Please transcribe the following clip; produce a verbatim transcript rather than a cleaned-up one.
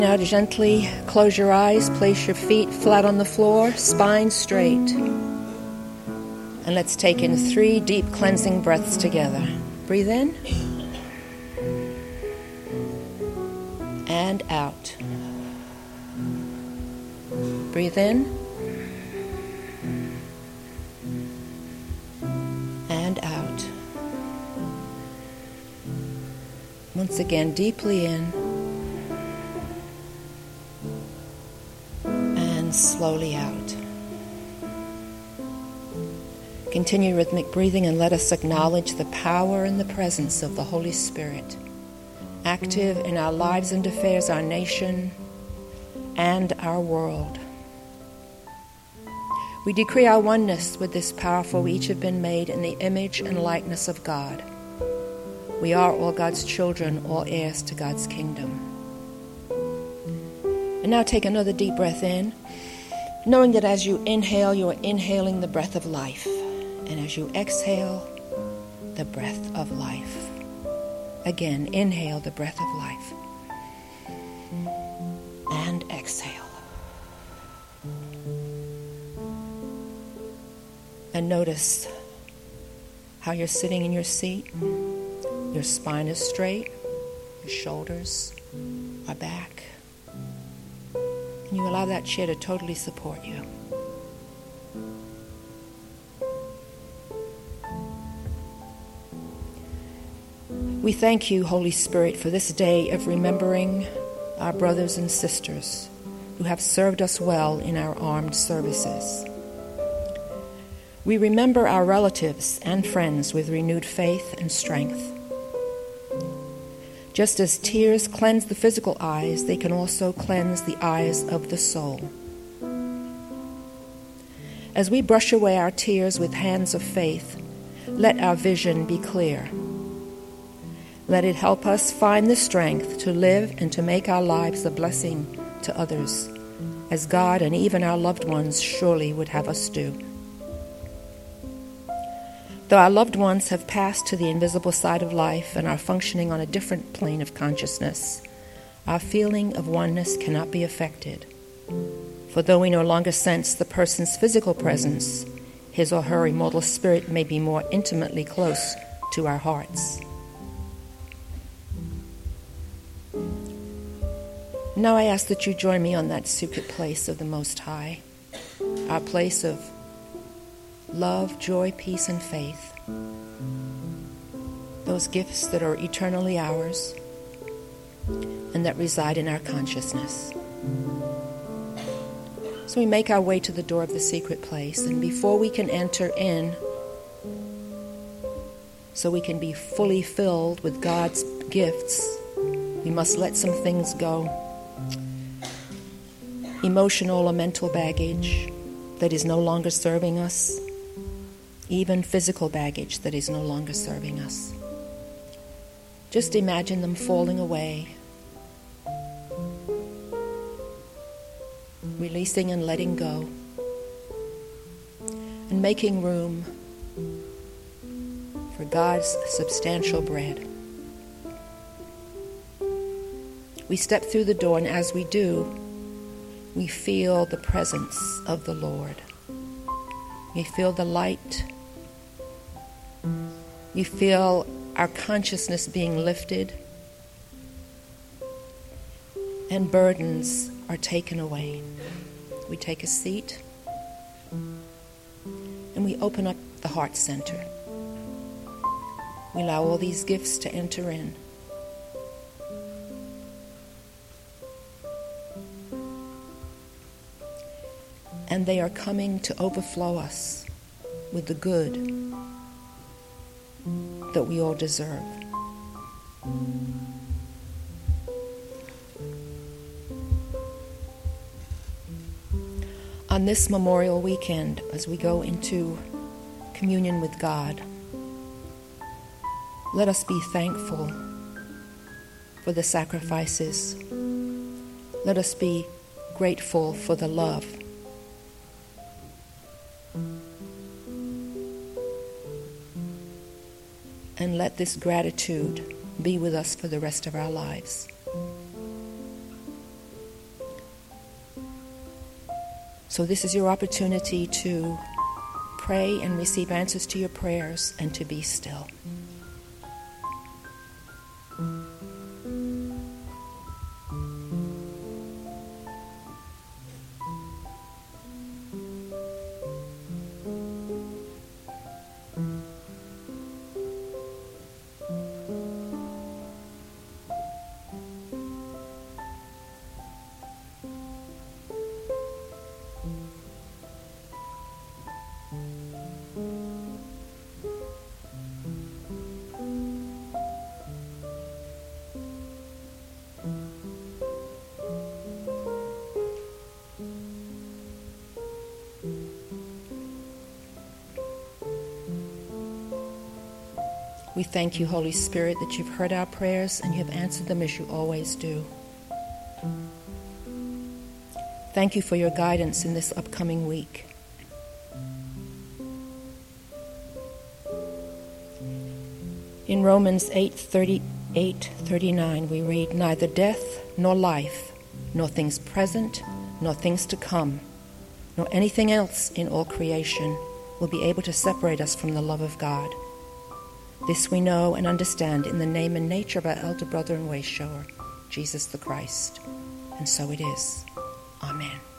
Now to gently close your eyes, place your feet flat on the floor, spine straight. And let's take in three deep cleansing breaths together. Breathe in. And out. Breathe in. And out. Once again, deeply in. And slowly out. Continue rhythmic breathing and let us acknowledge the power and the presence of the Holy Spirit, active in our lives and affairs, our nation, and our world. We decree our oneness with this power, for we each have been made in the image and likeness of God. We are all God's children, all heirs to God's kingdom. And now take another deep breath in, knowing that as you inhale, you are inhaling the breath of life. And as you exhale, the breath of life. Again, inhale the breath of life. And exhale. And notice how you're sitting in your seat. Your spine is straight. Your shoulders are back. And you allow that chair to totally support you. We thank you, Holy Spirit, for this day of remembering our brothers and sisters who have served us well in our armed services. We remember our relatives and friends with renewed faith and strength. Just as tears cleanse the physical eyes, they can also cleanse the eyes of the soul. As we brush away our tears with hands of faith, let our vision be clear. Let it help us find the strength to live and to make our lives a blessing to others, as God and even our loved ones surely would have us do. Though our loved ones have passed to the invisible side of life and are functioning on a different plane of consciousness, our feeling of oneness cannot be affected. For though we no longer sense the person's physical presence, his or her immortal spirit may be more intimately close to our hearts. Now I ask that you join me on that secret place of the Most High, our place of love, joy, peace, and faith, those gifts that are eternally ours and that reside in our consciousness. So we make our way to the door of the secret place, and before we can enter in, so we can be fully filled with God's gifts, we must let some things go. Emotional or mental baggage that is no longer serving us, even physical baggage that is no longer serving us. Just imagine them falling away, releasing and letting go, and making room for God's substantial bread. We step through the door, and as we do, we feel the presence of the Lord. We feel the light. We feel our consciousness being lifted, and burdens are taken away. We take a seat, and we open up the heart center. We allow all these gifts to enter in. And they are coming to overflow us with the good that we all deserve. On this Memorial Weekend, as we go into communion with God, let us be thankful for the sacrifices. Let us be grateful for the love. And let this gratitude be with us for the rest of our lives. So this is your opportunity to pray and receive answers to your prayers and to be still. We thank you, Holy Spirit, that you've heard our prayers and you have answered them as you always do. Thank you for your guidance in this upcoming week. In Romans eight thirty-eight thirty-nine, we read, "Neither death nor life, nor things present, nor things to come, nor anything else in all creation will be able to separate us from the love of God. This we know and understand in the name and nature of our elder brother and way shower, Jesus the Christ." And so it is. Amen.